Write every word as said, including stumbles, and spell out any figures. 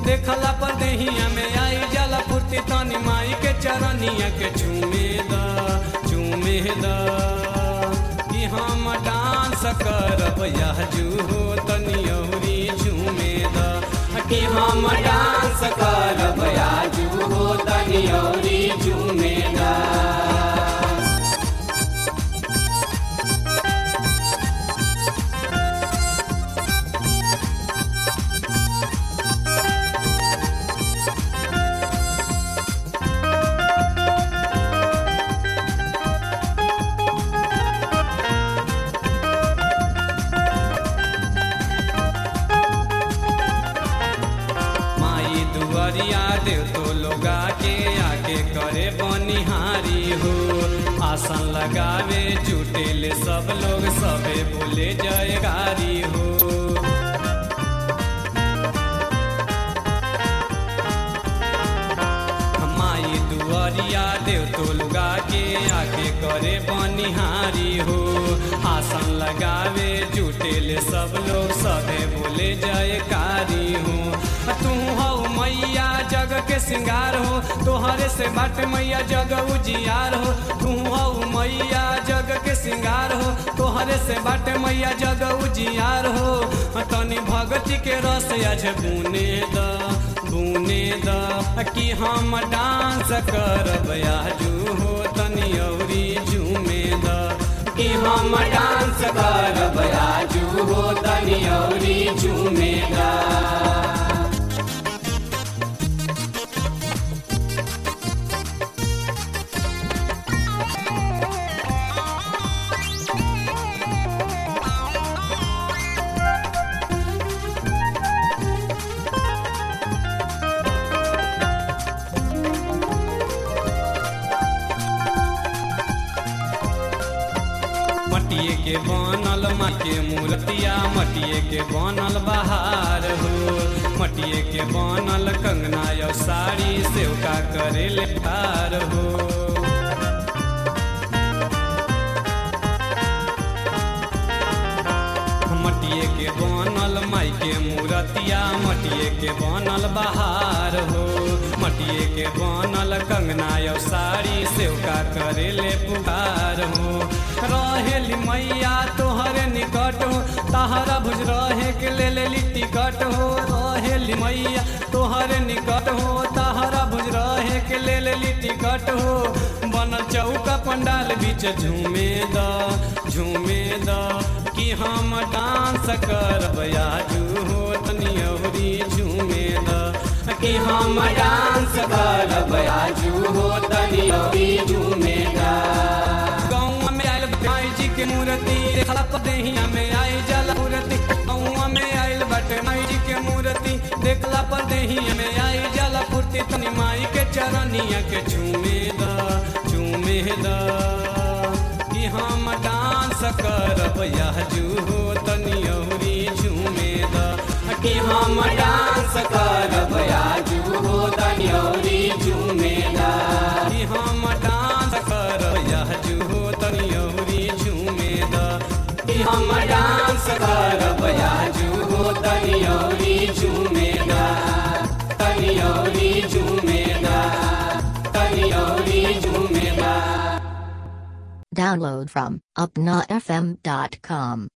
देखला पर देहिया में आई जाला फुर्ती तनी माई के चरनिया के चूमे दा चूमे दा कि हम डांस करब याजू हो तनी औरी झूमे दा कि हम डांस करब याजू हो तनी औरी झूमे दा। दुआरिया देव तो लोगा के आके करे बनिहारी हो आसन लगावे जुटेले सब लोग सबे बोले जयगारी हो। माई दुआरिया देव तो लोगा के आके करे बनिहारी हो आसन लगावे जुटेले सब लोग सबे बोले जयकारी हो। तू हो मैया जग के सिंगार हो तोहरे से बाटे मैया जग उजियार हो। तू हो मैया जग के सिंगार हो तोहरे से बाटे मैया जग उजियार हो। तनी भगती के रस आज बुने द बुने द कि हम डांस करब याजू हो तनी औरी झूमे द कि हम डांस करब याजू हो तनी औरी झूमे द। मटिए के बनल माँ के मूर्तिया मटिए के बनल बहार हो मटिए के बनल कंगना या साड़ी सेवका करे ले पार हो। मटिए के बनल माई के मूर्तिया मटिए के बनल बहार हो मटिए के बनल कंगना या साड़ी सेवका करे ले पुकार हो। रहेली मैया तोहरे निकट हो तहरा भुज रहे के ले लेली टिकट हो। रहेली मैया तोहरे निकट हो तहरा भुज रहे के ले लेली टिकट हो। बनल चौका पंडाल बीच झूमे द झूमे द कि हम डांस करब याजू हो तनी औरी झूमे द कि हम डांस करब याजू हो तनी औरी झूमे द। गौवा में आइल माई जी के मूर्ति देखला पर देहिया में आई जाला मूर्ति गौवा में आइल बाटे माई जी के मूर्ति देखला पर देहिया में आई जाला फुर्ती तनी माई के चरनिया के चूमे द चूमे द कि हम डांस करब याजू हो तनी औरी झूमे द कि हम डांस करब याजू हो तनी औरी झूमे द कि हम डांस करब याजू हो तनी औरी झूमे द कि हम डांस करब याजू हो तनी औरी झूमे द तनी औरी झूमे द तनी औरी झूमे द। Download from upna f m dot com.